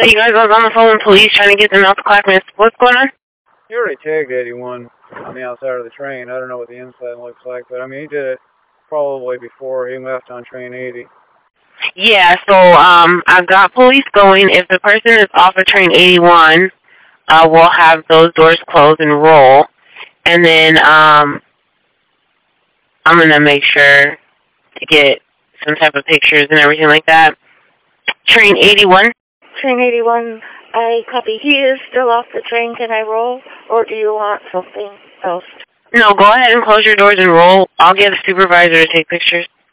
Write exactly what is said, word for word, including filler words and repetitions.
you guys was on the phone with police trying to get them out the Clackamas. What's going on? He already tagged eighty-one on the outside of the train. I don't know what the inside looks like, but I mean, he did it probably before he left on train eighty. Yeah, so um, I've got police going. If the person is off of train eighty-one, uh, we'll have those doors closed and roll. And then um, I'm going to make sure to get some type of pictures and everything like that. Train eighty-one? Train eighty-one, I copy. He is still off the train. Can I roll, or do you want something else? No, go ahead and close your doors and roll. I'll get a supervisor to take pictures.